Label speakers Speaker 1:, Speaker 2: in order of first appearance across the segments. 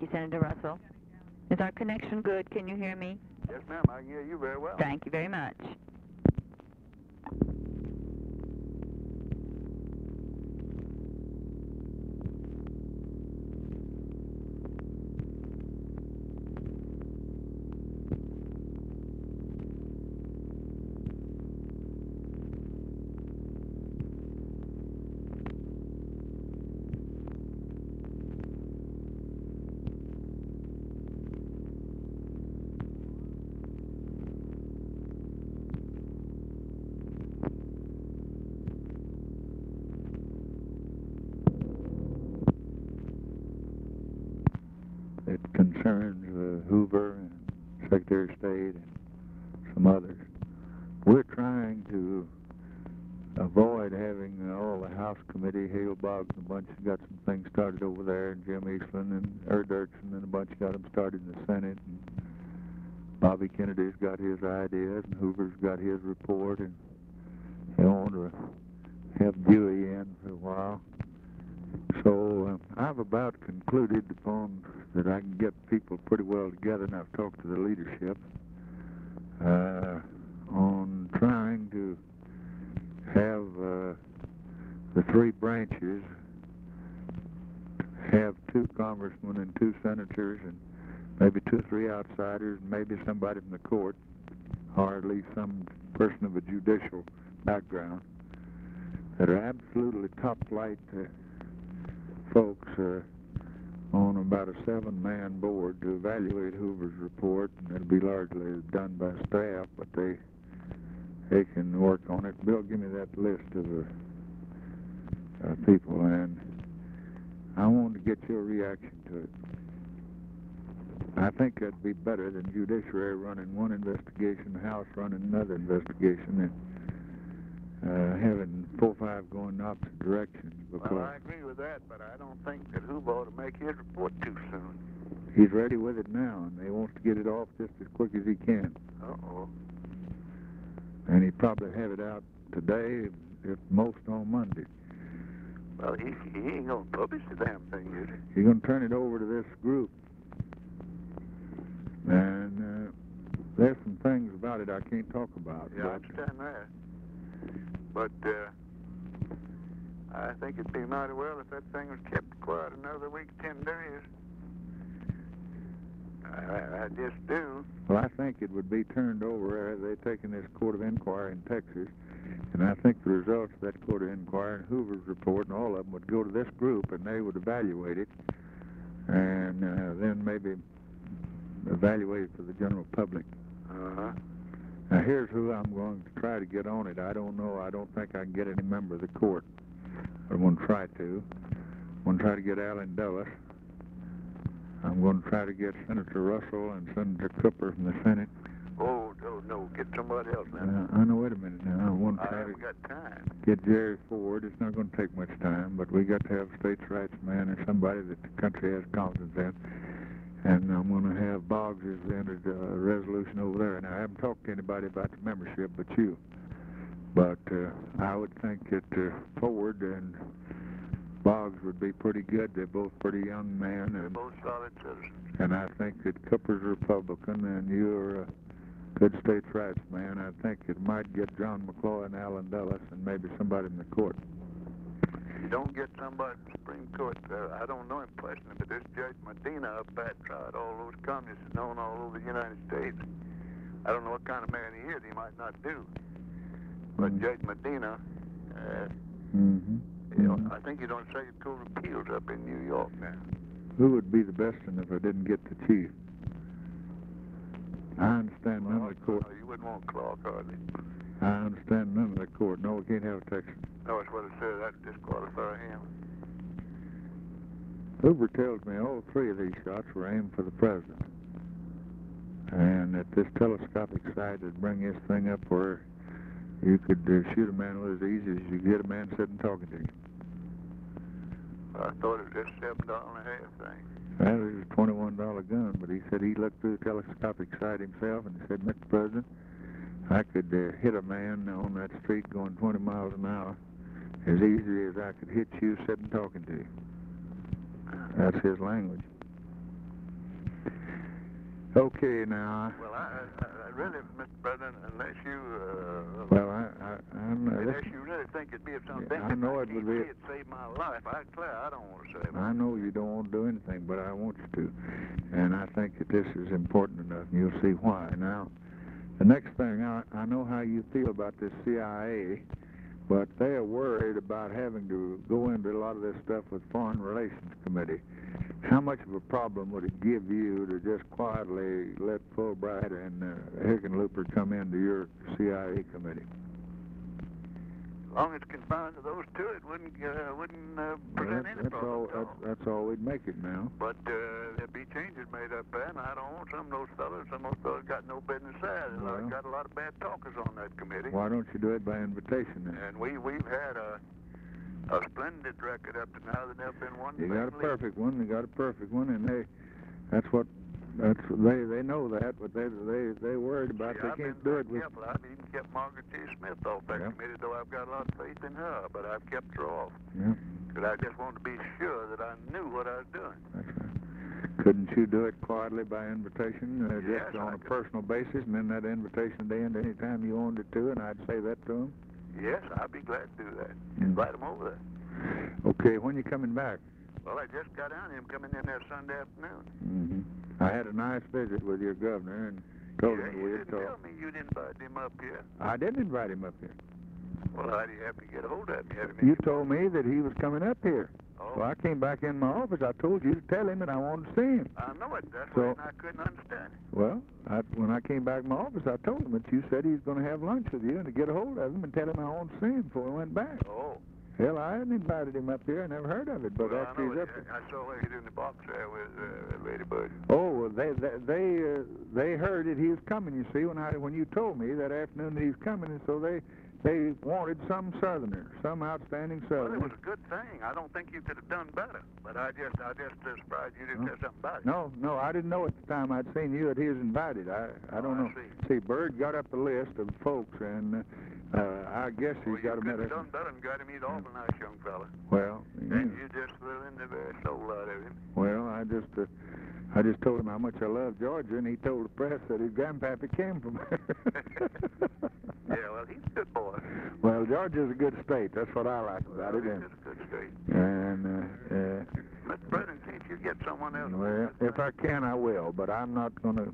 Speaker 1: Senator Russell. Is our connection good? Can you hear me?
Speaker 2: Yes, ma'am. I can hear you very well.
Speaker 1: Thank you very much.
Speaker 3: It concerns Hoover and Secretary of State and some others. We're trying to avoid having all the House Committee, Hale Boggs and a bunch got some things started over there, and Jim Eastland and Dirksen and a bunch got them started in the Senate. And Bobby Kennedy's got his ideas, and Hoover's got his report, and they want to have Dewey in for a while. So I've about concluded upon that I can get people pretty well together, and I've talked to the leadership on trying to have the three branches have 2 congressmen and 2 senators and maybe 2 or 3 outsiders and maybe somebody from the court, or at least some person of a judicial background that are absolutely top-flight folks on about a 7-man board to evaluate Hoover's report, and it'll be largely done by staff, but they can work on it. Bill, give me that list of people, and I wanted to get your reaction to it. I think that'd be better than Judiciary running one investigation, the House running another investigation, and having 4 or 5 going in opposite directions. Because
Speaker 2: well, I agree with that, but I don't think that Hoover ought to make his report too soon.
Speaker 3: He's ready with it now, and he wants to get it off just as quick as he can.
Speaker 2: Uh-oh.
Speaker 3: And he'd probably have it out today, if most on Monday.
Speaker 2: Well, he ain't going to publish the damn thing, is he?
Speaker 3: He's going to turn it over to this group. And there's some things about it I can't talk about.
Speaker 2: Yeah, I understand that. But I think it'd be mighty well if that thing was kept quiet another week, 10 days. I just do.
Speaker 3: Well, I think it would be turned over. They've taken this court of inquiry in Texas, and I think the results of that court of inquiry and Hoover's report and all of them would go to this group, and they would evaluate it, and then maybe evaluate it for the general public.
Speaker 2: Uh-huh.
Speaker 3: Now, here's who I'm going to try to get on it. I don't know. I don't think I can get any member of the court. I'm going to try to. I'm going to try to get Allen Dulles. I'm going to try to get Senator Russell and Senator Cooper from the Senate.
Speaker 2: Oh, no. Get somebody else now.
Speaker 3: I know. Wait a minute now. I want to try to
Speaker 2: got time.
Speaker 3: get Jerry Ford. It's not going to take much time, but we got to have a states' rights man or somebody that the country has confidence in. And I'm going to have Boggs has entered a resolution over there. And I haven't talked to anybody about the membership but you. But I would think that Ford and Boggs would be pretty good. They're both pretty young men.
Speaker 2: They're both solid citizens.
Speaker 3: And I think that Cooper's a Republican and you're a good states' rights man. I think it might get John McCloy and Allen Dulles and maybe somebody in the court.
Speaker 2: You don't get somebody in the Supreme Court. I don't know him personally, but this Judge Medina up there tried all those communists known all over the United States. I don't know what kind of man he is. He might not do. But Judge Medina, you know, I think he's on the Second Court of Appeals up in New York now.
Speaker 3: Who would be the best one if I didn't get the chief? I understand none of the court.
Speaker 2: You wouldn't want Clark, hardly.
Speaker 3: I understand none of the court. No, we can't have a Texan.
Speaker 2: No, that's what it says. That'd disqualify him.
Speaker 3: Hoover tells me all 3 of these shots were aimed for the president. And that this telescopic sight would bring this thing up where you could shoot a man with as easy as you get a man sitting talking to you.
Speaker 2: I thought it was just $7.50 thing.
Speaker 3: Well, it was a $21 gun, but he said he looked through the telescopic sight himself and he said, Mr. President, I could hit a man on that street going 20 miles an hour as easy as I could hit you sitting talking to you. That's his language. Okay, now.
Speaker 2: Well, I really, Mr. President, unless you,
Speaker 3: Well, I'm.
Speaker 2: unless you really think it'd be of some
Speaker 3: Yeah, I
Speaker 2: benefit,
Speaker 3: know it would be.
Speaker 2: it'd save my life. I declare, I don't want to save it.
Speaker 3: I know you don't want to do anything, but I want you to. And I think that this is important enough, and you'll see why. Now, the next thing, I know how you feel about this CIA, but they are worried about having to go into a lot of this stuff with Foreign Relations Committee. How much of a problem would it give you to just quietly let Fulbright and Hickenlooper come into your CIA committee?
Speaker 2: As long as it's confined to those two, it wouldn't present any problem at all.
Speaker 3: That's all we'd make it now.
Speaker 2: But there'd be changes made up there, and I don't want some of those fellas. Some of those fellas got no business there.
Speaker 3: Well,
Speaker 2: Got a lot of bad talkers on that committee.
Speaker 3: Why don't you do it by invitation then?
Speaker 2: And we've had a splendid record up to now. There's never been one.
Speaker 3: You got a
Speaker 2: thing
Speaker 3: perfect one. You got a perfect one, and they know that, but they worried about
Speaker 2: See,
Speaker 3: they
Speaker 2: I've
Speaker 3: can't
Speaker 2: been
Speaker 3: do it with.
Speaker 2: careful. I've even kept Margaret T. Smith off that
Speaker 3: Yeah.
Speaker 2: committee, though I've got a lot of faith in her. But I've kept her off
Speaker 3: Yeah,
Speaker 2: because I just wanted to be sure that I knew what I was doing.
Speaker 3: that's right. Couldn't you do it quietly by invitation,
Speaker 2: Yes,
Speaker 3: just on
Speaker 2: I
Speaker 3: a
Speaker 2: could.
Speaker 3: personal basis, and then that invitation would end any time you wanted it to, and I'd say that to them?
Speaker 2: Yes, I'd be glad to do that.
Speaker 3: Mm.
Speaker 2: Invite them over there.
Speaker 3: Okay, when you coming back?
Speaker 2: Well, I just got down here. I'm coming in there Sunday afternoon.
Speaker 3: Mm-hmm. I had a nice visit with your governor and told
Speaker 2: Yeah,
Speaker 3: him
Speaker 2: you
Speaker 3: we'd
Speaker 2: didn't
Speaker 3: talk.
Speaker 2: tell me you'd invite him up here.
Speaker 3: I didn't invite him up here.
Speaker 2: Well, how do you happen to get a hold of him? Have him
Speaker 3: You
Speaker 2: in your-
Speaker 3: told me that he was coming up here.
Speaker 2: Oh,
Speaker 3: Well, I came back in my office. I told you to tell him that I wanted to see him.
Speaker 2: I know it. That's
Speaker 3: So-
Speaker 2: why I couldn't understand it.
Speaker 3: Well, when I came back in my office, I told him that you said he was going to have lunch with you and to get a hold of him and tell him I wanted to see him before he went back.
Speaker 2: Oh.
Speaker 3: Hell, I hadn't invited him up here. I never heard of it, but
Speaker 2: Well,
Speaker 3: after
Speaker 2: I know
Speaker 3: he's
Speaker 2: it.
Speaker 3: up here.
Speaker 2: I saw he's in the box there with Ladybird.
Speaker 3: Oh, well, they heard that he was coming. You see, when you told me that afternoon that he was coming, and so they wanted some Southerner, some outstanding
Speaker 2: Well, it
Speaker 3: Southerner.
Speaker 2: was a good thing. I don't think you could have done better. But I just surprised you didn't
Speaker 3: Huh?
Speaker 2: say something about it.
Speaker 3: No, I didn't know at the time I'd seen you that he was invited. I don't
Speaker 2: I
Speaker 3: know.
Speaker 2: see.
Speaker 3: See, Bird got up the list of folks, and I guess
Speaker 2: Well,
Speaker 3: he's
Speaker 2: you
Speaker 3: got a
Speaker 2: could have
Speaker 3: medicine.
Speaker 2: done better and got him. He's an awful nice young fella.
Speaker 3: Well,
Speaker 2: And you just threw in the very soul out of him.
Speaker 3: well, I just told him how much I love Georgia, and he told the press that his grandpappy came from her.
Speaker 2: Yeah, well, he's a good boy.
Speaker 3: Well, Georgia's a good state. That's what I like about it.
Speaker 2: He's
Speaker 3: And,
Speaker 2: just a good state.
Speaker 3: and
Speaker 2: Mr. President, can't you get someone else?
Speaker 3: well, if I can, I will. But I'm not going to.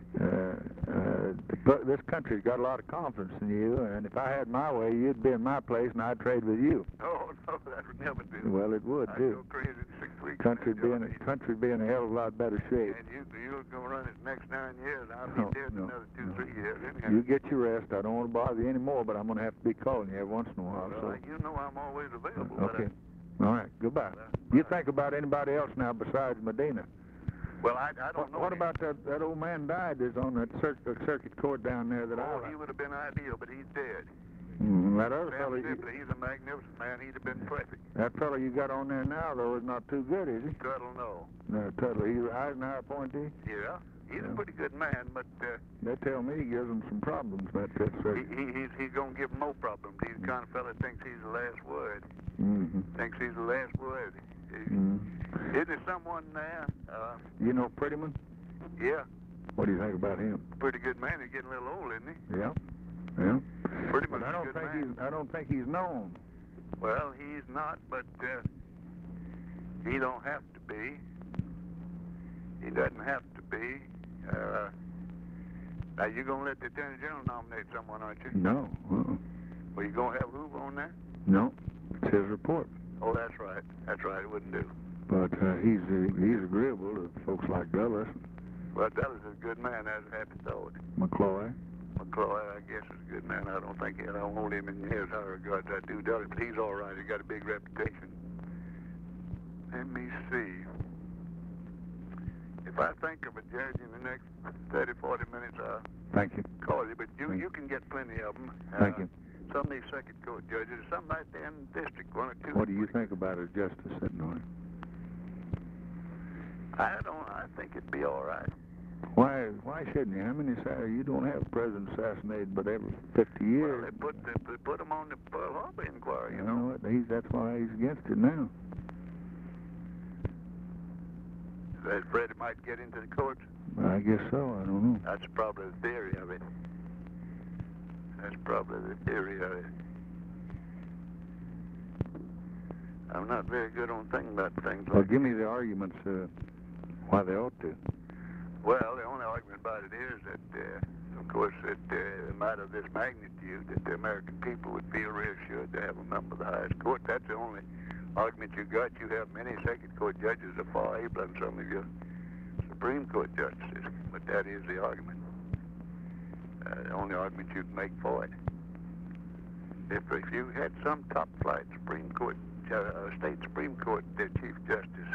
Speaker 3: This country's got a lot of confidence in you, and if I had my way, you'd be in my place, and I'd trade with you.
Speaker 2: Oh, no, that would never do.
Speaker 3: Well, it would
Speaker 2: I'd
Speaker 3: too.
Speaker 2: go crazy in 6 weeks.
Speaker 3: Country'd be in a hell of a lot better shape.
Speaker 2: And you're going to run it the next 9 years. I'll
Speaker 3: No,
Speaker 2: be dead in
Speaker 3: no,
Speaker 2: another 2,
Speaker 3: no.
Speaker 2: 3 years. Anyhow.
Speaker 3: You get your rest. I don't want to bother you anymore, but I'm going to have to be calling you every once in a while.
Speaker 2: Well,
Speaker 3: So.
Speaker 2: you know I'm always available.
Speaker 3: Okay. All right. Goodbye. You think about anybody else now besides Medina?
Speaker 2: Well, I don't know.
Speaker 3: What about that old man died that's on that circuit court down there that
Speaker 2: Oh,
Speaker 3: I
Speaker 2: he would have been ideal, but he's dead.
Speaker 3: That other fellow,
Speaker 2: Sam Shipley, he's a magnificent man. He'd have been perfect.
Speaker 3: that fellow you got on there now though is not too good, is he?
Speaker 2: Tuttle, no.
Speaker 3: No, Tuttle. He's an Eisenhower appointee.
Speaker 2: Yeah, he's
Speaker 3: Yeah.
Speaker 2: a pretty good man, but
Speaker 3: They tell me he gives them some problems. That circuit.
Speaker 2: he's going to give more problems. He's the kind of fella that thinks he's the last word.
Speaker 3: Mm-hmm.
Speaker 2: Thinks he's the last word.
Speaker 3: Mm-hmm.
Speaker 2: Isn't there someone there?
Speaker 3: You know Prettyman?
Speaker 2: Yeah,
Speaker 3: What do you think about him?
Speaker 2: pretty good man. He's getting a little old, isn't he?
Speaker 3: Yeah. Yeah.
Speaker 2: Pretty
Speaker 3: But
Speaker 2: much
Speaker 3: I
Speaker 2: a
Speaker 3: don't
Speaker 2: good
Speaker 3: think
Speaker 2: man.
Speaker 3: I don't think he's known.
Speaker 2: Well, he's not, but he don't have to be. He doesn't have to be. Now, you're going to let the Attorney General nominate someone, aren't you?
Speaker 3: No.
Speaker 2: Well, you going to have Hoover on there?
Speaker 3: No. It's his report.
Speaker 2: Oh, that's right. That's right. It wouldn't do.
Speaker 3: But he's agreeable to folks like Dulles,
Speaker 2: Well, Dulles is a good man. That's a happy thought.
Speaker 3: McCloy.
Speaker 2: McCloy, I guess, is a good man. I don't hold him in his high regards. I do Dulles, but he's all right. He's got a big reputation. Let me see. If I think of a judge in the next 30, 40 minutes, I'll
Speaker 3: Thank you.
Speaker 2: call you. But
Speaker 3: Thank
Speaker 2: you can get plenty of them.
Speaker 3: Thank you.
Speaker 2: Some of these circuit court judges, some right there in the district, 1 or 2.
Speaker 3: What do you think about his justice sitting on it?
Speaker 2: I think it'd be all right.
Speaker 3: Why shouldn't you? How many you don't have a president assassinated but every 50 years?
Speaker 2: Well, they put him on the Pearl Harbor inquiry, you
Speaker 3: I
Speaker 2: know.
Speaker 3: know it. That's why he's against it now.
Speaker 2: That Freddie might get into the courts.
Speaker 3: I guess so. I don't know.
Speaker 2: That's probably the theory of it. That's probably the theory of it. I'm not very good on thinking about things
Speaker 3: Well,
Speaker 2: like
Speaker 3: give me the arguments why they ought to.
Speaker 2: Well, the only argument about it is that, of course, that a matter of this magnitude, that the American people would feel reassured to have a member of the highest court. That's the only argument you got. You have many circuit court judges are far abler than some of your Supreme Court justices, but that is the argument. The only argument you can make for it. If you had some top-flight Supreme Court, state Supreme Court Chief Justice,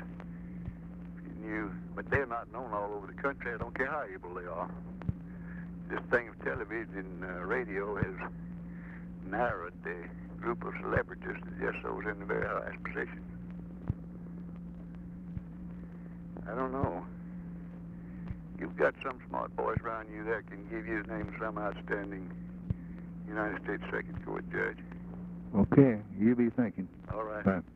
Speaker 2: but they're not known all over the country. I don't care how able they are. This thing of television, radio has narrowed the group of celebrities to just those in the very highest position. I don't know. You've got some smart boys around you that can give you the name of some outstanding United States Circuit Court judge.
Speaker 3: Okay, you be thinking.
Speaker 2: All right.
Speaker 3: Bye.